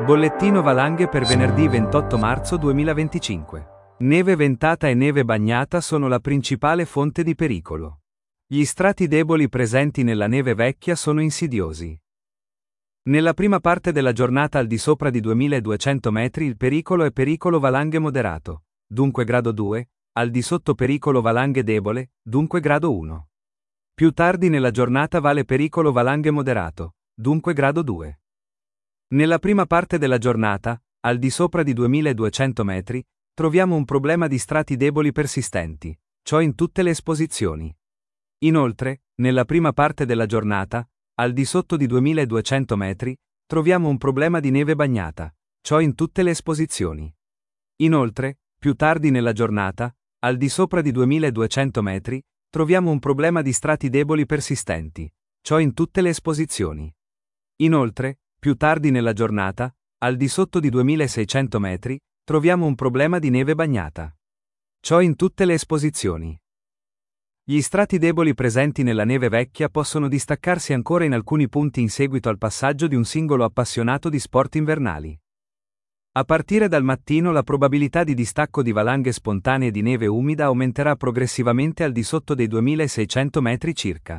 Bollettino valanghe per venerdì 28 marzo 2025. Neve ventata e neve bagnata sono la principale fonte di pericolo. Gli strati deboli presenti nella neve vecchia sono insidiosi. Nella prima parte della giornata al di sopra di 2200 metri il pericolo è pericolo valanghe moderato, dunque grado 2, al di sotto pericolo valanghe debole, dunque grado 1. Più tardi nella giornata vale pericolo valanghe moderato, dunque grado 2. Nella prima parte della giornata, al di sopra di 2200 metri, troviamo un problema di strati deboli persistenti, ciò in tutte le esposizioni. Inoltre, nella prima parte della giornata, al di sotto di 2200 metri, troviamo un problema di neve bagnata, ciò in tutte le esposizioni. Inoltre, più tardi nella giornata, al di sopra di 2200 metri, troviamo un problema di strati deboli persistenti, ciò in tutte le esposizioni. Inoltre, più tardi nella giornata, al di sotto di 2600 metri, troviamo un problema di neve bagnata. Ciò in tutte le esposizioni. Gli strati deboli presenti nella neve vecchia possono distaccarsi ancora in alcuni punti in seguito al passaggio di un singolo appassionato di sport invernali. A partire dal mattino la probabilità di distacco di valanghe spontanee di neve umida aumenterà progressivamente al di sotto dei 2600 metri circa.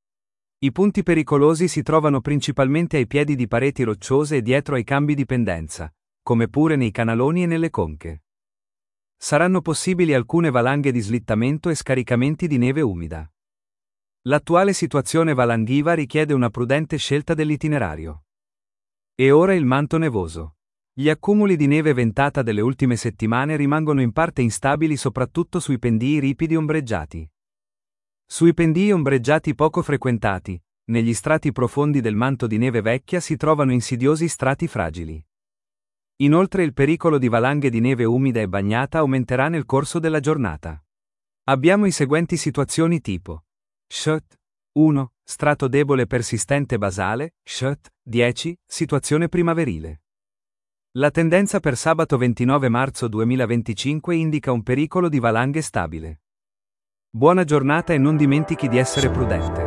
I punti pericolosi si trovano principalmente ai piedi di pareti rocciose e dietro ai cambi di pendenza, come pure nei canaloni e nelle conche. Saranno possibili alcune valanghe di slittamento e scaricamenti di neve umida. L'attuale situazione valanghiva richiede una prudente scelta dell'itinerario. E ora il manto nevoso. Gli accumuli di neve ventata delle ultime settimane rimangono in parte instabili soprattutto sui pendii ripidi ombreggiati. Sui pendii ombreggiati poco frequentati, negli strati profondi del manto di neve vecchia si trovano insidiosi strati fragili. Inoltre il pericolo di valanghe di neve umida e bagnata aumenterà nel corso della giornata. Abbiamo i seguenti situazioni tipo: Shut 1, strato debole persistente basale, Shut 10, situazione primaverile. La tendenza per sabato 29 marzo 2025 indica un pericolo di valanghe stabile. Buona giornata e non dimentichi di essere prudente.